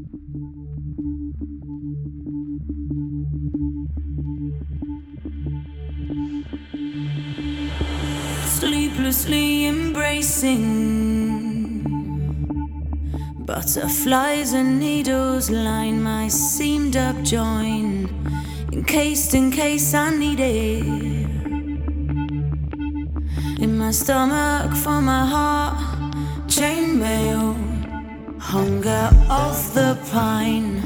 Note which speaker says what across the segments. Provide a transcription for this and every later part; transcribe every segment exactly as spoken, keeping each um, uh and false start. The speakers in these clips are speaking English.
Speaker 1: Sleeplessly embracing butterflies and needles line my seamed up joint, encased in case I need it. In my stomach for my heart, chainmail, hunger of the pine.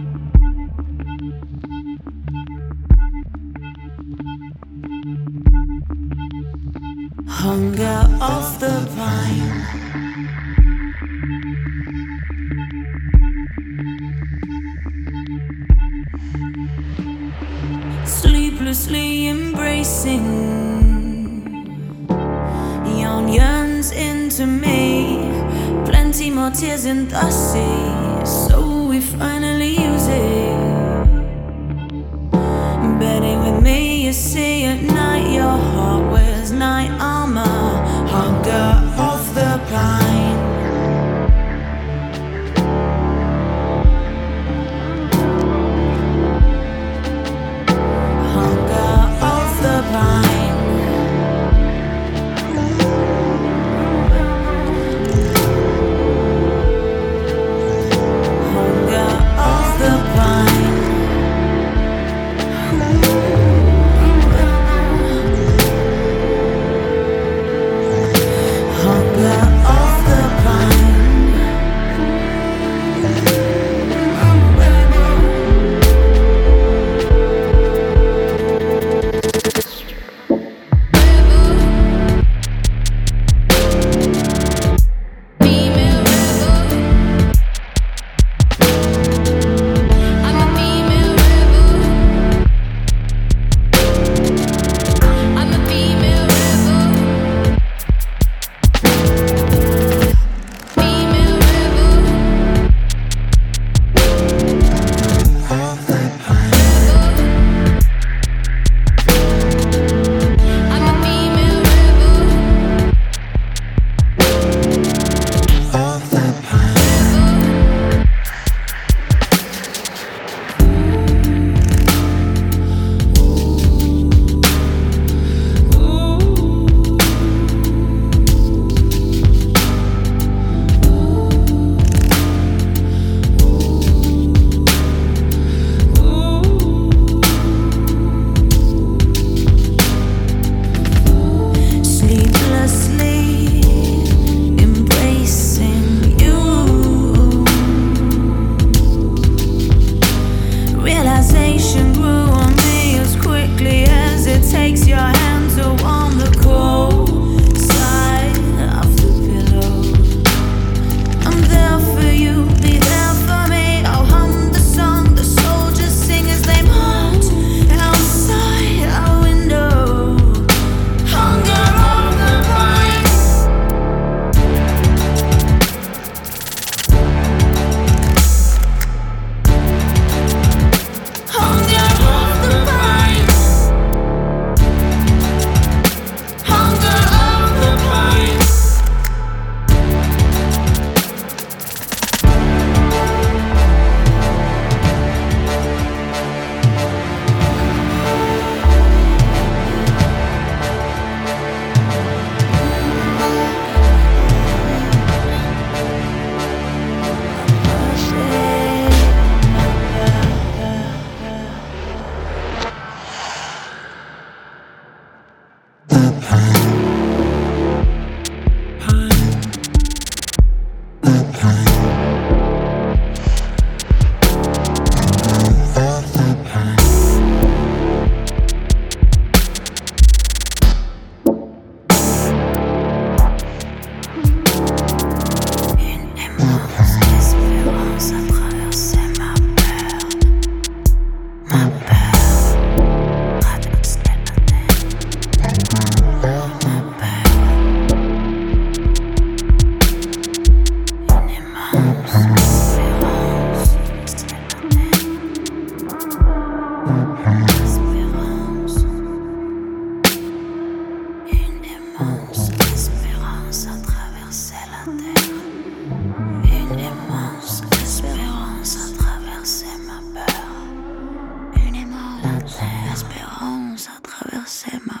Speaker 1: Hunger of the pine. Sleeplessly embracing, yawn yearns into me. Plenty more tears in the sea, so we finally use it. Bedding with me, you see at night, your heart wears night armor. Hunger of the pine. Hunger of the pine. Hunger of the pine. L'espérance a traversé ma